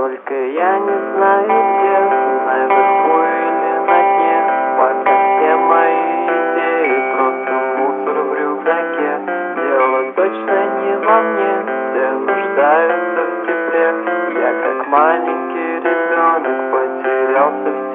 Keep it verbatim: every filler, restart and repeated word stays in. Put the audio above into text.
Только я не знаю где, наверху или на дне. Пока все мои идеи просто мусор в рюкзаке. Дело точно не во мне, все нуждаются в тепле. Я как маленький ребенок потерялся в